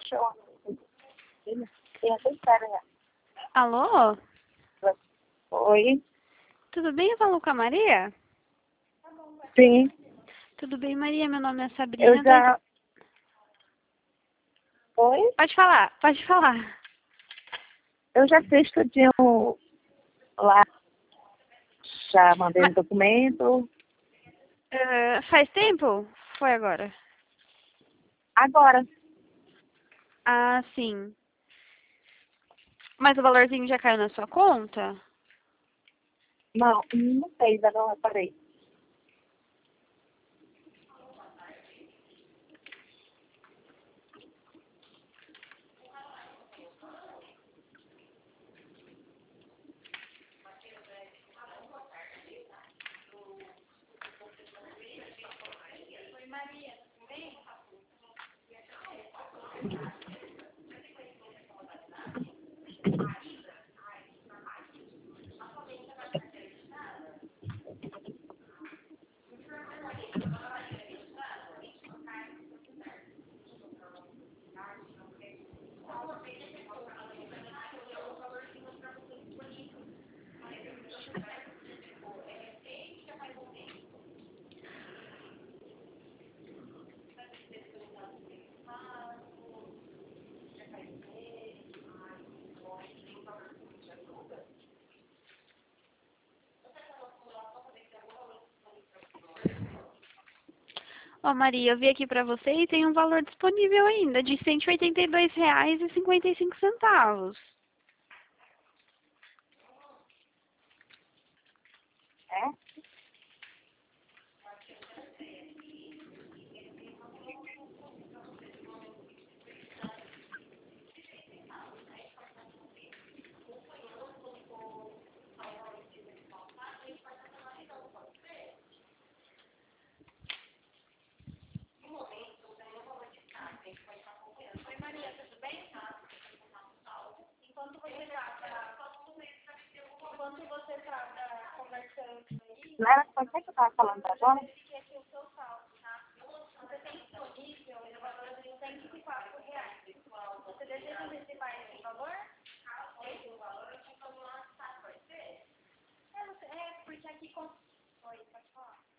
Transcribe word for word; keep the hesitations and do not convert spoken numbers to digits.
cachorro. Ele até espera, né? Alô? Oi? Tudo bem? Eu falo com a Maria? Sim, Tudo bem, Maria? Meu nome é eu Sabrina. já... Oi? Pode falar, pode falar. Eu já fiz tudinho lá. Já mandei Ma- o documento. eh, faz tempo? Foi agora? Agora. Ah, sim. Mas o valorzinho já caiu na sua conta? Não, não sei, ainda não reparei. Ó, Maria, eu vi aqui pra você e tem um valor disponível ainda, de cento e oitenta e dois reais e cinquenta e cinco centavos. É? Não era só o que eu estava falando agora? É, porque aqui